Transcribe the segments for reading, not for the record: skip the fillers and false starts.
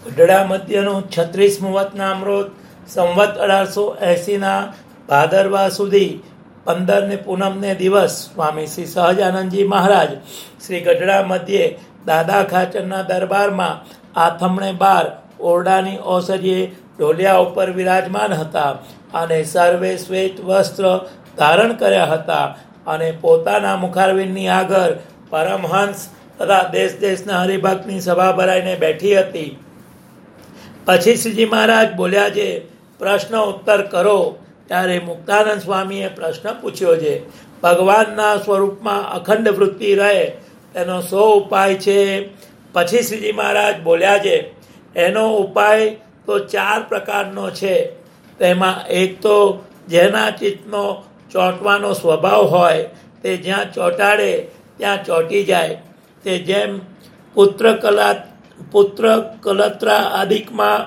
ગઢડા મધ્યનું 36મું વતનામૃત સંવત 1880 ભાદરવા સુધી 15 પૂનમને દિવસ સ્વામી શ્રી સહજાનંદજી મહારાજ શ્રી ગઢડા મધ્યે દાદા ખાચરના દરબારમાં આથમણે 12 ઓરડાની ઓસરીએ ઢોલિયા ઉપર વિરાજમાન હતા અને સર્વે શ્વેત વસ્ત્ર ધારણ કર્યા હતા અને પોતાના મુખારવિંદની આગળ પરમહંસ તથા દેશ દેશના હરિભક્તની સભા ભરાઈને બેઠી હતી. પછી શ્રીજી મહારાજ બોલ્યા છે, પ્રશ્ન ઉત્તર કરો. ત્યારે મુક્તાનંદ સ્વામીએ પ્રશ્ન પૂછ્યો છે, ભગવાનના સ્વરૂપમાં અખંડ વૃત્તિ રહે તેનો શો ઉપાય છે? પછી શ્રીજી મહારાજ બોલ્યા છે, એનો ઉપાય તો 4 પ્રકારનો છે. તેમાં એક તો જેના ચિત્તનો ચોંટવાનો સ્વભાવ હોય તે જ્યાં ચોંટાડે ત્યાં ચોંટી જાય. તે જેમ પુત્ર કલત્રા આદિકમાં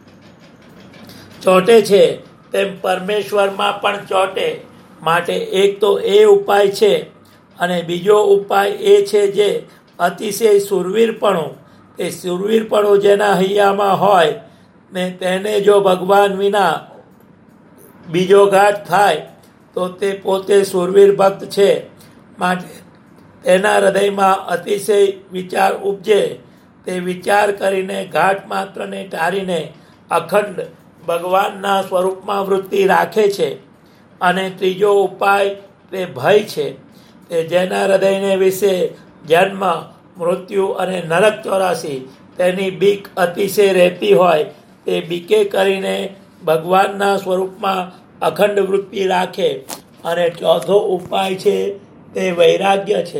ચોંટે છે તેમ પરમેશ્વરમાં પણ ચોંટે. માટે એક તો એ ઉપાય છે. અને બીજો ઉપાય એ છે જે અતિશય શૂરવીરપણું. તે શૂરવીરપણું જેના હૈયામાં હોય ને તેને જો ભગવાન વિના બીજો ઘાટ થાય તો તે પોતે શૂરવીર ભક્ત છે. માટે તેના હૃદયમાં અતિશય વિચાર ઉપજે. તે વિચાર કરીને ઘાટ માત્રને ટાળીને અખંડ ભગવાનના સ્વરૂપમાં વૃત્તિ રાખે છે. અને ત્રીજો ઉપાય તે ભય છે. તે જેના હૃદયને વિશે જન્મ, મૃત્યુ અને નરક 84 તેની બીક અતિશય રહેતી હોય તે બીકે કરીને ભગવાનના સ્વરૂપમાં અખંડ વૃત્તિ રાખે. અને ચોથો ઉપાય છે તે વૈરાગ્ય છે.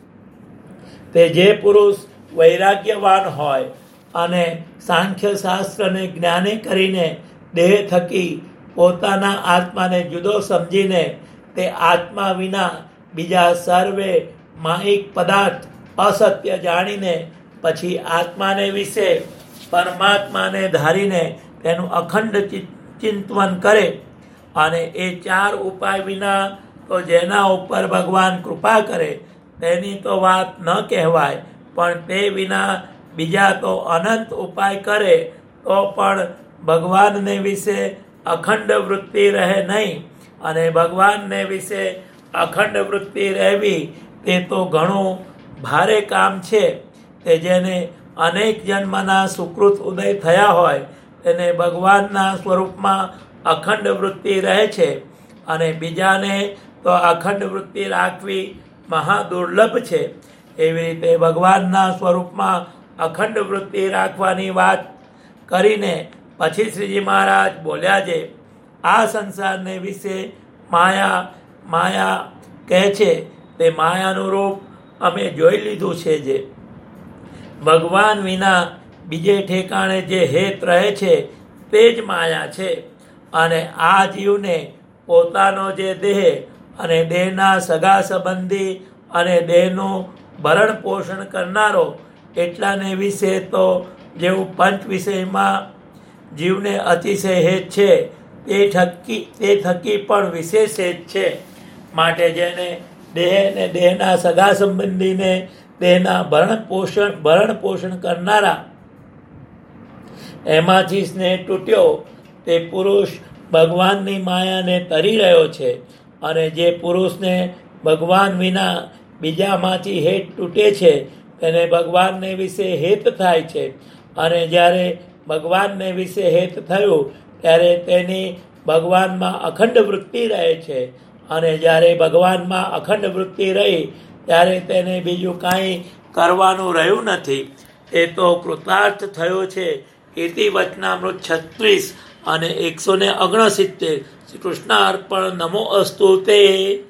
તે જે પુરુષ વૈરાગ્યવાન હોય અને સાંખ્ય શાસ્ત્રને જ્ઞાને કરીને દેહ થકી પોતાના આત્માને જુદો સમજીને તે આત્મા વિના બીજા સર્વે માહિક પદાર્થ અસત્ય જાણીને પછી આત્માને વિશે પરમાત્માને ધારીને તેનું અખંડ ચિંતન કરે. અને એ 4 ઉપાય વિના તો જેના ઉપર ભગવાન કૃપા કરે તેની તો વાત ન કહેવાય. પણ તે વિના બીજા તો અનંત ઉપાય કરે તો પણ ભગવાનને વિશે અખંડ વૃત્તિ રહે નહીં. અને ભગવાનને વિશે અખંડ વૃત્તિ રહેવી તે તો ઘણું ભારે કામ છે. તે જેને અનેક જન્મના સુકૃત ઉદય થયા હોય તેને ભગવાનના સ્વરૂપમાં અખંડ વૃત્તિ રહે છે. અને બીજાને તો અખંડ વૃત્તિ રાખવી મહા દુર્લભ છે. એવી રીતે ભગવાનના સ્વરૂપમાં અખંડ વૃત્તિ રાખવાની વાત કરીને પછી શ્રીજી મહારાજ બોલ્યા છે, આ સંસારને વિશે માયા કહે છે. તે માયાનું રૂપ અમે જોઈ લીધું છે. જે ભગવાન વિના બીજે ઠેકાણે જે હેત રહે છે તે જ માયા છે. અને આ જીવને પોતાનો જે દેહ અને દેહના સગા સંબંધી અને દેહનું ભરણ પોષણ કરનારો એટલાને વિશે તો જેવું પંચ વિષયમાં જીવને અતિશય હેત છે તે થકી પણ વિશેષ હેત છે. માટે જેને દેહ ને દેહના સગા સંબંધીને દેહના ભરણ પોષણ કરનારા એમાંથી સ્નેહ તૂટ્યો તે પુરુષ ભગવાનની માયાને તરી રહ્યો છે. અને જે પુરુષને ભગવાન વિના બીજામાંથી હેત તૂટે છે તેને ભગવાનને વિશે હેત થાય છે. અને જ્યારે ભગવાનને વિશે હેત થયું ત્યારે તેની ભગવાનમાં અખંડ વૃત્તિ રહે છે. અને જ્યારે ભગવાનમાં અખંડ વૃત્તિ રહી ત્યારે તેને બીજું કાંઈ કરવાનું રહ્યું નથી. એ તો કૃતાર્થ થયો છે. ઇતિ વચનામૃત 36 અને 169. શ્રી કૃષ્ણ અર્પણ. નમો અસ્તુ તે.